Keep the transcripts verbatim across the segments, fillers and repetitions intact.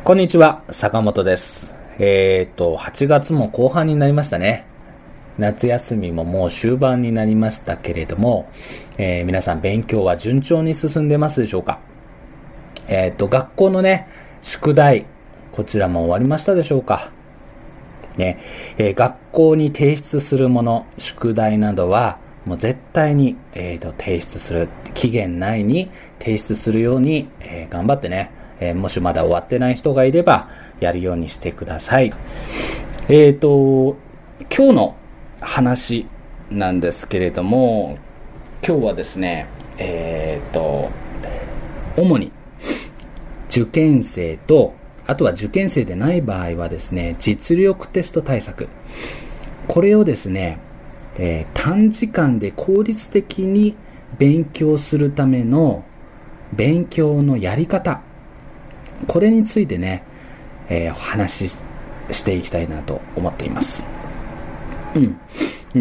こんにちは、坂本です。えーと、はちがつも後半になりましたね。夏休みももう終盤になりましたけれども、えー、皆さん勉強は順調に進んでますでしょうか？えーと、学校のね、宿題、こちらも終わりましたでしょうか？ね、えー、学校に提出するもの、宿題などは、もう絶対に、えーと、提出する、期限内に提出するように、えー、頑張ってね、えー、もしまだ終わってない人がいれば、やるようにしてください。えーと、今日の話なんですけれども、今日はですね、えーと、主に受験生と、あとは受験生でない場合はですね、実力テスト対策。これをですね、えー、短時間で効率的に勉強するための勉強のやり方。これについてね、えー、お話ししていきたいなと思っています。うん。うん、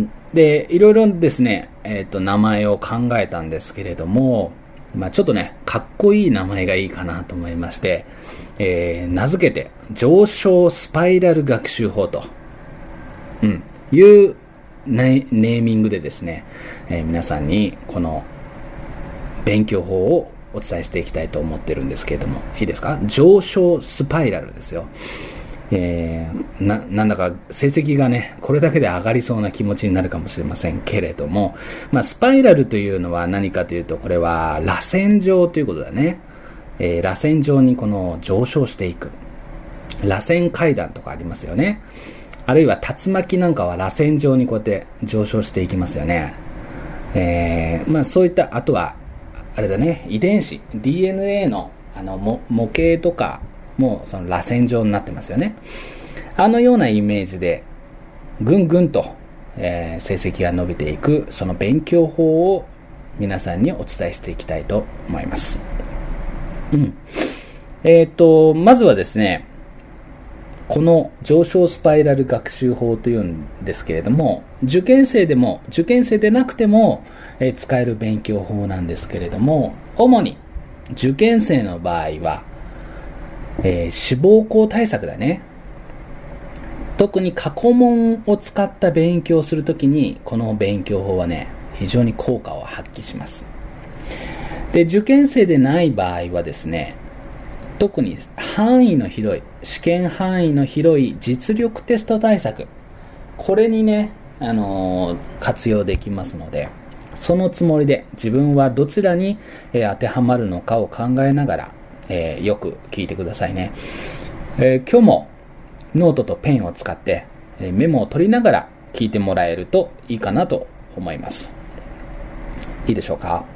で、いろいろですね、えっと、名前を考えたんですけれども、まあちょっとね、かっこいい名前がいいかなと思いまして、えー、名付けて、上昇スパイラル学習法と、うん、いうネーミングでですね、えー、皆さんにこの勉強法をお伝えしていきたいと思ってるんですけれども、いいですか？上昇スパイラルですよ。えー、な, なんだか成績がね、これだけで上がりそうな気持ちになるかもしれませんけれども、まあ、スパイラルというのは何かというと、これは螺旋状ということだね。えー、螺旋状にこの上昇していく。螺旋階段とかありますよね。あるいは竜巻なんかは螺旋状にこうやって上昇していきますよね。えー、まあそういった、あとは、あれだね、遺伝子、ディーエヌエー の, あの模模型とかもその螺旋状になってますよね。あのようなイメージで、ぐんぐんと、えー、成績が伸びていく、その勉強法を皆さんにお伝えしていきたいと思います。うん。えっと、まずはですね、この上昇スパイラル学習法というんですけれども、受験生でも受験生でなくても、えー、使える勉強法なんですけれども、主に受験生の場合は、えー、志望校対策だね。特に過去問を使った勉強をするときに、この勉強法はね、非常に効果を発揮します。で、受験生でない場合はですね、特に範囲の広い、試験範囲の広い実力テスト対策、これにね、あのー、活用できますので、そのつもりで自分はどちらに、えー、当てはまるのかを考えながら、えー、よく聞いてくださいね。えー、今日もノートとペンを使って、えー、メモを取りながら聞いてもらえるといいかなと思います。いいでしょうか？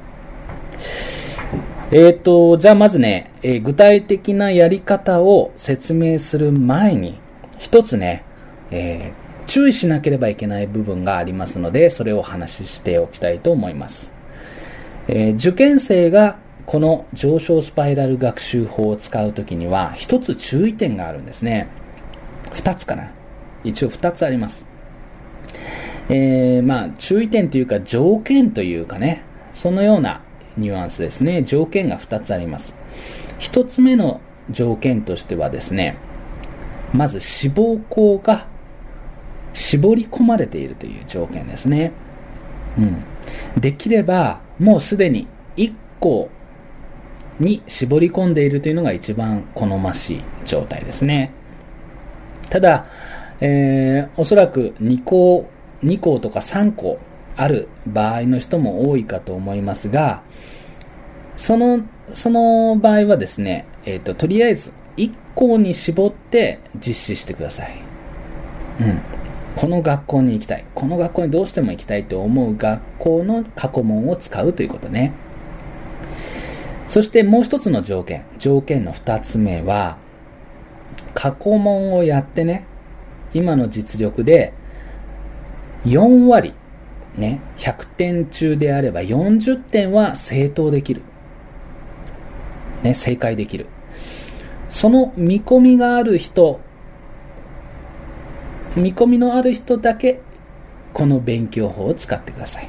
えーと、じゃあまずね、えー、具体的なやり方を説明する前に、一つね、えー、注意しなければいけない部分がありますので、それをお話ししておきたいと思います。えー、受験生がこの上昇スパイラル学習法を使うときには、一つ注意点があるんですね。二つかな。一応二つあります。えー、まあ、注意点というか条件というかね、そのようなニュアンスですね。条件がふたつあります。ひとつめの条件としてはですね、まず志望校が絞り込まれているという条件ですね。うん。できればもうすでにいっこに絞り込んでいるというのが一番好ましい状態ですね。ただ、えー、おそらくにこ、にことかさんこある場合の人も多いかと思いますが、その、その場合はですね、えっと、とりあえずいっこに絞って実施してください。うん。この学校に行きたい。この学校にどうしても行きたいと思う学校の過去問を使うということね。そしてもう一つの条件、条件の二つ目は、過去問をやってね、今の実力でよんわり、ね、ひゃくてん中であればよんじゅってんは正答できる。ね、正解できる。その見込みがある人、見込みのある人だけ、この勉強法を使ってください。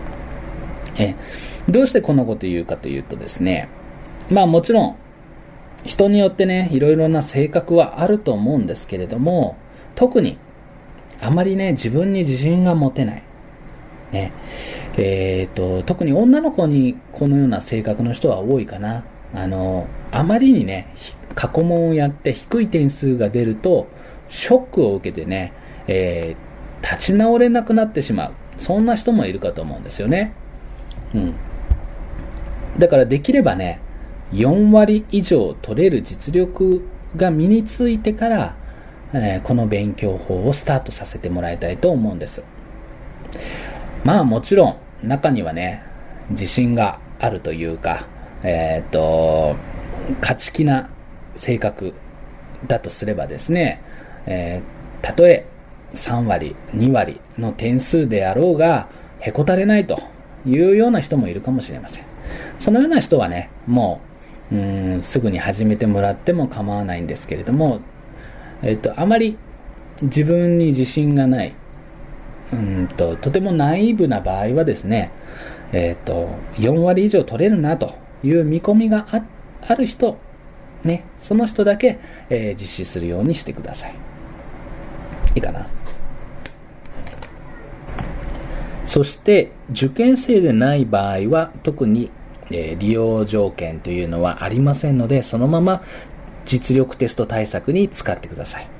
え、どうしてこのこと言うかというとですね、まあもちろん、 人によってね、いろいろな性格はあると思うんですけれども、特にあまりね、自分に自信が持てない。ね。えっと、特に女の子にこのような性格の人は多いかな。あの、あまりにね、過去問をやって低い点数が出ると、ショックを受けてね、えー、立ち直れなくなってしまう。そんな人もいるかと思うんですよね。うん。だからできればね、よんわり以上取れる実力が身についてから、えー、この勉強法をスタートさせてもらいたいと思うんです。まあもちろん中にはね、自信があるというか、えっと、勝ち気な性格だとすればですね、えー、たとえさんわり、にわりの点数であろうが、へこたれないというような人もいるかもしれません。そのような人はね、もう、うーん、すぐに始めてもらっても構わないんですけれども、えっと、あまり自分に自信がない、うんと、とてもナイーブな場合はですね、えっと、よんわり以上取れるなという見込みが あ, ある人、ね、その人だけ、えー、実施するようにしてください。いいかな。そして受験生でない場合は特に、えー、利用条件というのはありませんので、そのまま実力テスト対策に使ってください。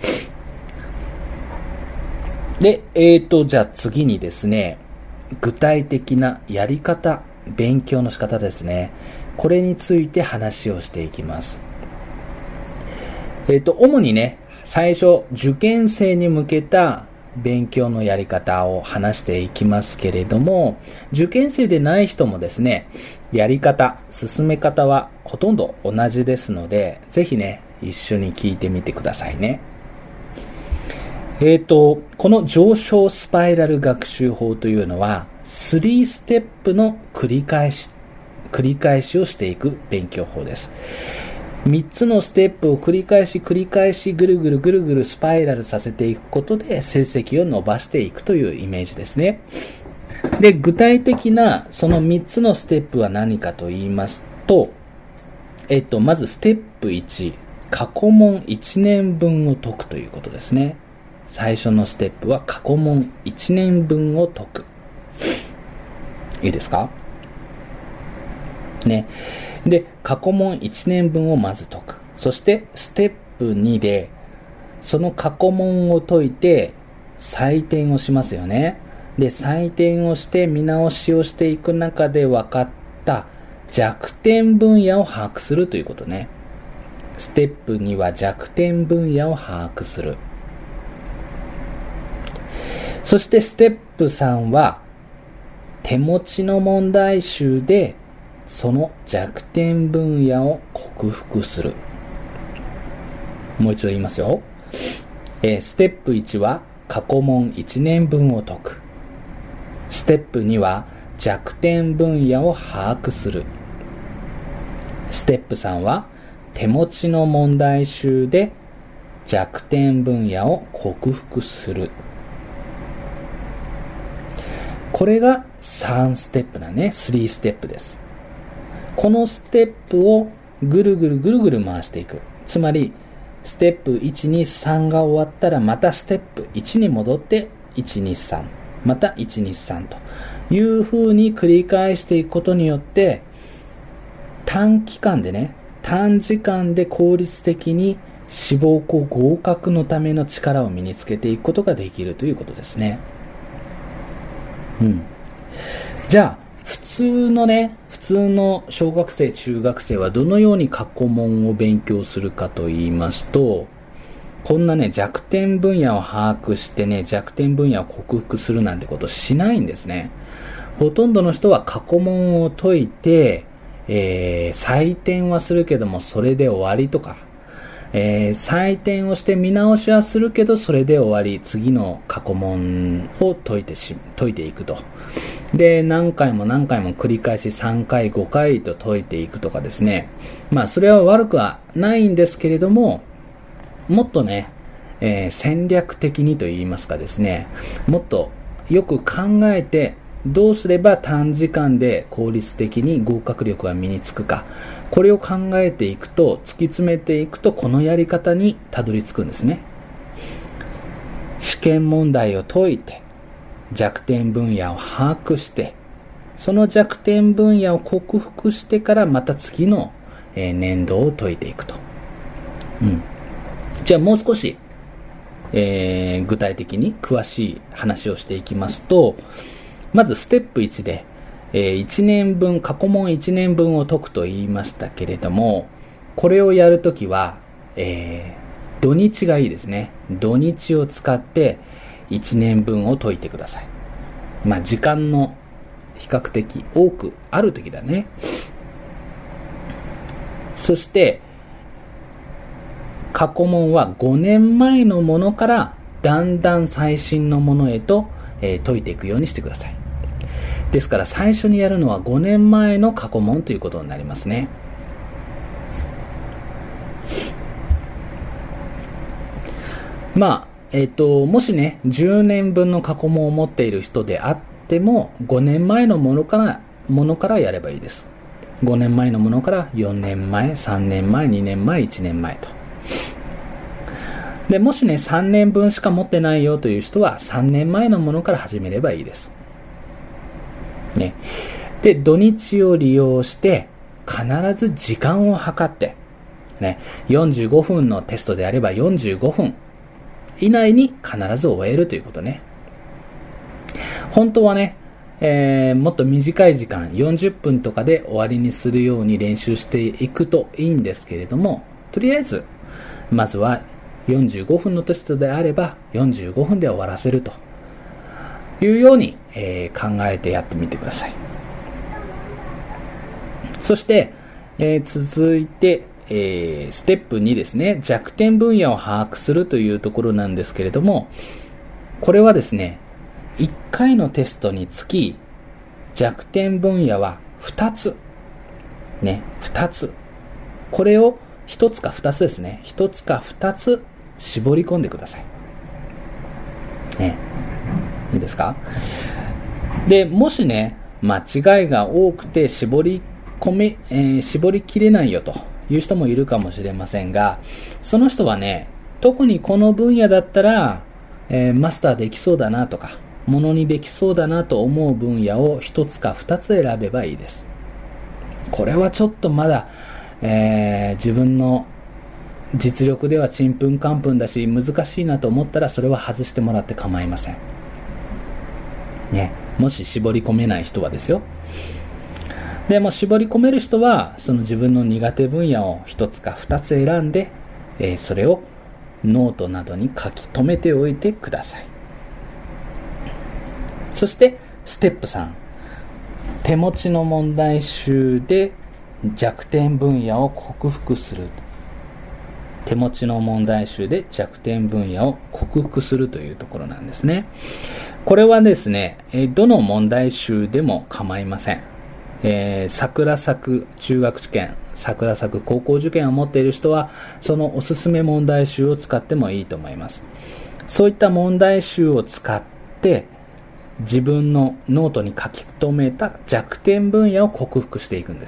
で、えーと、じゃあ次にですね、具体的なやり方、勉強の仕方ですね。これについて話をしていきます。えーと、主にね、最初、受験生に向けた勉強のやり方を話していきますけれども、受験生でない人もですね、やり方、進め方はほとんど同じですので、ぜひね、一緒に聞いてみてくださいね。えーと、この上昇スパイラル学習法というのは、さんステップの繰り返し、繰り返しをしていく勉強法です。みっつのステップを繰り返し繰り返しぐるぐるぐるぐるスパイラルさせていくことで成績を伸ばしていくというイメージですね。で、具体的なそのみっつのステップは何かと言いますと、えっと、まずステップいち、過去問いちねんぶんを解くということですね。最初のステップは過去問いちねんぶんを解く。いいですか？ね。で、過去問いちねんぶんをまず解く。そしてステップにでその過去問を解いて採点をしますよね。で、採点をして見直しをしていく中で分かった弱点分野を把握するということね。ステップには弱点分野を把握する。そしてステップさんは手持ちの問題集でその弱点分野を克服する。もう一度言いますよ。えー、ステップいちは過去問いちねんぶんを解く。ステップには弱点分野を把握する。ステップさんは手持ちの問題集で弱点分野を克服する。これがさんステップだね。さんステップです。このステップをぐるぐるぐるぐる回していく。つまりステップいち、に、さんが終わったらまたステップいちに戻っていち、に、さん、またいち、に、さんという風に繰り返していくことによって短期間でね、短時間で効率的に志望校合格のための力を身につけていくことができるということですね。うん。じゃあ普通のね、普通の小学生、中学生はどのように過去問を勉強するかと言いますと、こんなね、弱点分野を把握してね、弱点分野を克服するなんてことしないんですね。ほとんどの人は過去問を解いて、えー、採点はするけどもそれで終わりとか、えー、採点をして見直しはするけどそれで終わり、次の過去問を解いてし解いていくと。で、何回も何回も繰り返しさんかいごかいと解いていくとかですね。まあそれは悪くはないんですけれども、もっとね、えー、戦略的にと言いますかですね、もっとよく考えてどうすれば短時間で効率的に合格力が身につくか、これを考えていくと、突き詰めていくと、このやり方にたどり着くんですね。試験問題を解いて、弱点分野を把握して、その弱点分野を克服してからまた次の年度を解いていくと。うん。じゃあもう少し、えー、具体的に詳しい話をしていきますと、まずステップいちで、えー、いちねんぶん、過去問いちねんぶんを解くと言いましたけれども、これをやるときは、えー、土日がいいですね。土日を使っていちねんぶんを解いてください。まあ時間の比較的多くあるときだね。そして過去問はごねんまえのものからだんだん最新のものへと、えー、解いていくようにしてください。ですから最初にやるのはごねんまえの過去問ということになりますね。まあ、えっと、もしね、じゅうねんぶんの過去問を持っている人であっても、ごねんまえのものから、ものからやればいいです。ごねんまえのものからよねんまえ、さんねんまえ、にねんまえ、いちねんまえと。で、もしね、さんねんぶんしか持ってないよという人は、さんねんまえのものから始めればいいです。ね。で、土日を利用して、必ず時間を計って、ね、よんじゅうごふんのテストであればよんじゅうごふん以内に必ず終えるということね。本当はね、えー、もっと短い時間、よんじゅっぷんとかで終わりにするように練習していくといいんですけれども、とりあえず、まずはよんじゅうごふんのテストであればよんじゅうごふんで終わらせるというように、えー、考えてやってみてください。そして、えー、続いて、えー、ステップにですね、弱点分野を把握するというところなんですけれども、これはですね、いっかいのテストにつき弱点分野はふたつね、ふたつ、これをひとつかふたつですね、ひとつかふたつ絞り込んでくださいね。いいですか？で、もしね、間違いが多くて絞り込め、えー、絞りきれないよという人もいるかもしれませんが、その人はね、特にこの分野だったら、えー、マスターできそうだなとか、ものにできそうだなと思う分野をひとつかふたつ選べばいいです。これはちょっとまだ、えー、自分の実力ではちんぷんかんぷんだし難しいなと思ったら、それは外してもらって構いませんね。もし絞り込めない人はですよ。でも絞り込める人はその自分の苦手分野をひとつかふたつ選んで、えー、それをノートなどに書き留めておいてください。そしてステップさん、手持ちの問題集で弱点分野を克服する。手持ちの問題集で弱点分野を克服するというところなんですね。これはですね、どの問題集でも構いません。えー、桜作中学受験、桜作高校受験を持っている人は、そのおすすめ問題集を使ってもいいと思います。そういった問題集を使って、自分のノートに書き留めた弱点分野を克服していくんです。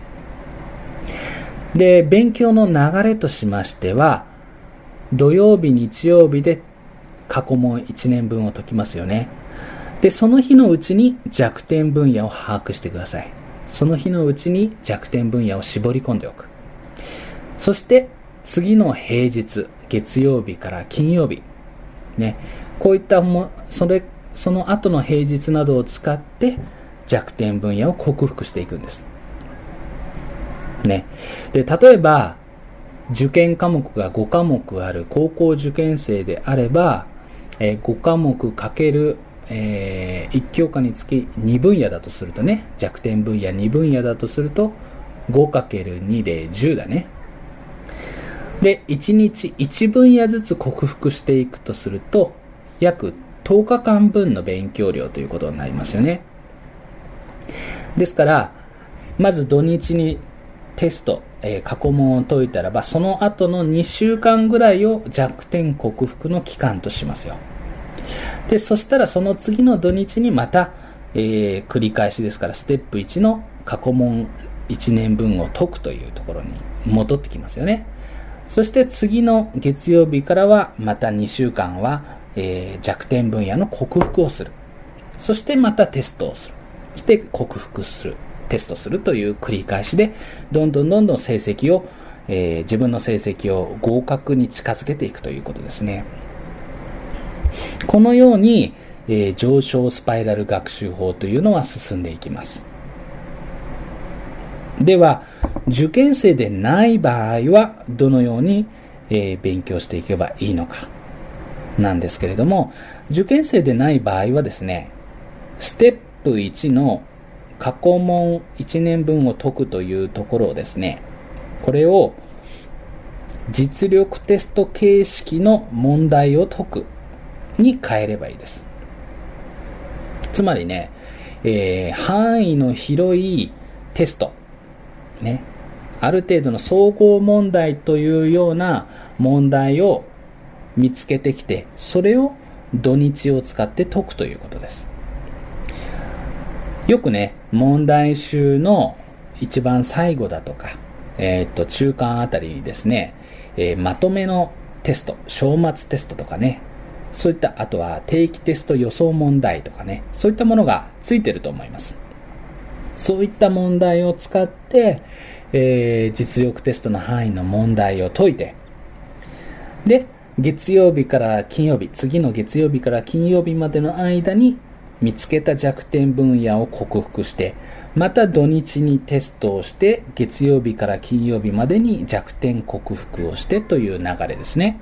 で、勉強の流れとしましては、土曜日、日曜日で過去問いちねんぶんを解きますよね。で、その日のうちに弱点分野を把握してください。その日のうちに弱点分野を絞り込んでおく。そして次の平日、月曜日から金曜日、ね、こういったもそれその後の平日などを使って弱点分野を克服していくんです。ね。で、例えば受験科目がごかもくある高校受験生であれば、えー、ごかもくかけるえー、いち教科につきにぶん野だとするとね、弱点分野にぶん野だとすると ごかけるに でじゅうだね。で、いちにちいちぶん野ずつ克服していくとすると約とおかかんぶんの勉強量ということになりますよね。ですからまず土日にテスト、えー、過去問を解いたらば、その後のにしゅうかんぐらいを弱点克服の期間としますよ。で、そしたらその次の土日にまた、 えー、繰り返しですから、ステップいちの過去問いちねんぶんを解くというところに戻ってきますよね。そして次の月曜日からはまたにしゅうかんは、えー、弱点分野の克服をする。そしてまたテストをする。そして克服する。テストするという繰り返しで、どんどんどんどん成績を、えー、自分の成績を合格に近づけていくということですね。このように、えー、上昇スパイラル学習法というのは進んでいきます。では、受験生でない場合はどのように、えー、勉強していけばいいのかなんですけれども、受験生でない場合はですね、ステップいちの過去問いちねんぶんを解くというところをですね、これを実力テスト形式の問題を解くに変えればいいです。つまりね、えー、範囲の広いテスト、ね、ある程度の総合問題というような問題を見つけてきて、それを土日を使って解くということです。よくね、問題集の一番最後だとか、えー、っと中間あたりにですね、えー、まとめのテスト、章末テストとかね、そういった、あとは定期テスト予想問題とかね、そういったものがついてると思います。そういった問題を使って、えー、実力テストの範囲の問題を解いて、で、月曜日から金曜日、次の月曜日から金曜日までの間に見つけた弱点分野を克服して、また土日にテストをして、月曜日から金曜日までに弱点克服をしてという流れですね。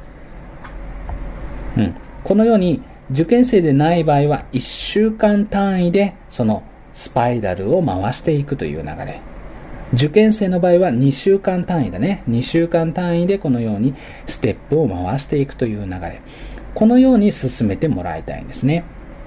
うん、このように受験生でない場合はいっしゅうかん単位でそのスパイラルを回していくという流れ。受験生の場合はにしゅうかん単位だね。にしゅうかん単位でこのようにステップを回していくという流れ。このように進めてもらいたいんですね。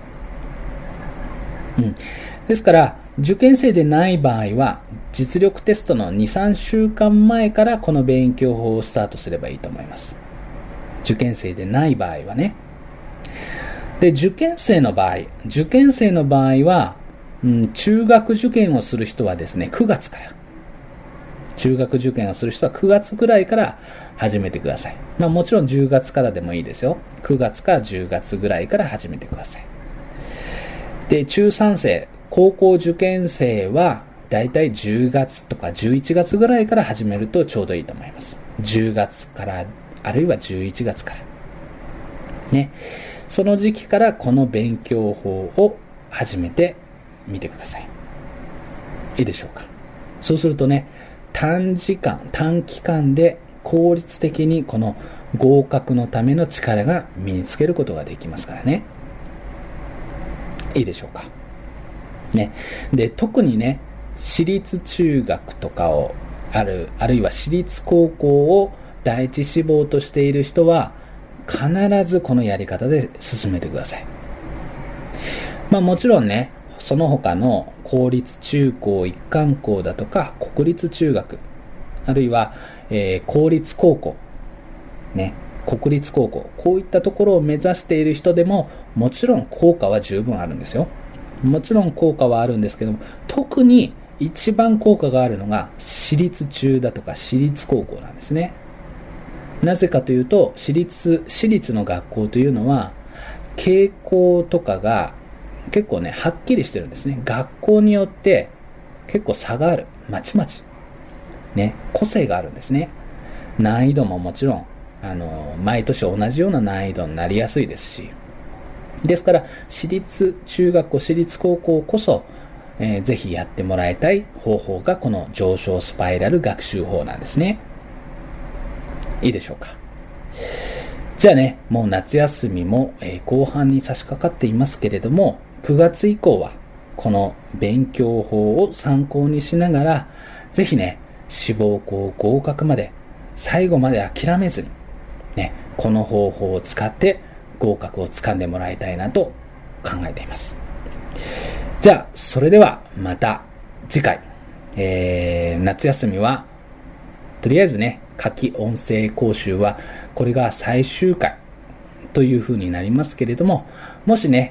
うん、ですから受験生でない場合は実力テストのに、さんしゅうかんまえからこの勉強法をスタートすればいいと思います。受験生でない場合はね。で、受験生の場合、受験生の場合は、うん、中学受験をする人はですね、くがつから、中学受験をする人はくがつぐらいから始めてください。まあもちろんじゅうがつからでもいいですよ。くがつからじゅうがつぐらいから始めてください。で、中さん生、高校受験生はだいたいじゅうがつとかじゅういちがつぐらいから始めるとちょうどいいと思います。じゅうがつからあるいはじゅういちがつからね、その時期からこの勉強法を始めてみてください。いいでしょうか。そうするとね、短時間短期間で効率的にこの合格のための力が身につけることができますからね。いいでしょうかね。で、特にね、私立中学とかをあるあるいは私立高校を第一志望としている人は必ずこのやり方で進めてください。まあもちろんね、その他の公立中高一貫校だとか国立中学、あるいは、えー、公立高校ね、国立高校、こういったところを目指している人でももちろん効果は十分あるんですよ。もちろん効果はあるんですけども、特に一番効果があるのが私立中だとか私立高校なんですね。なぜかというと、私立、私立の学校というのは傾向とかが結構ね、はっきりしてるんですね。学校によって結構差がある。まちまちね、個性があるんですね。難易度ももちろんあの毎年同じような難易度になりやすいですし、ですから私立中学校、私立高校こそ、えー、ぜひやってもらいたい方法がこの上昇スパイラル学習法なんですね。いいでしょうか。じゃあね、もう夏休みも、えー、後半に差し掛かっていますけれども、くがつ以降はこの勉強法を参考にしながら、ぜひね、志望校合格まで最後まで諦めずに、ね、この方法を使って合格をつかんでもらいたいなと考えています。じゃあそれではまた次回、えー、夏休みはとりあえずね、夏季音声講習はこれが最終回という風になりますけれども、もしね、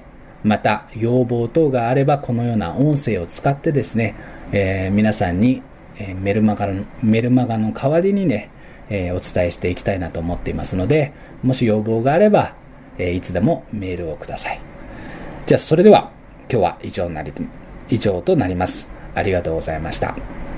また要望等があればこのような音声を使ってですね、えー、皆さんに、えー、メルマガの、メルマガの代わりにね、えー、お伝えしていきたいなと思っていますので、もし要望があれば、えー、いつでもメールをください。じゃあそれでは今日は以上になり、以上となります。ありがとうございました。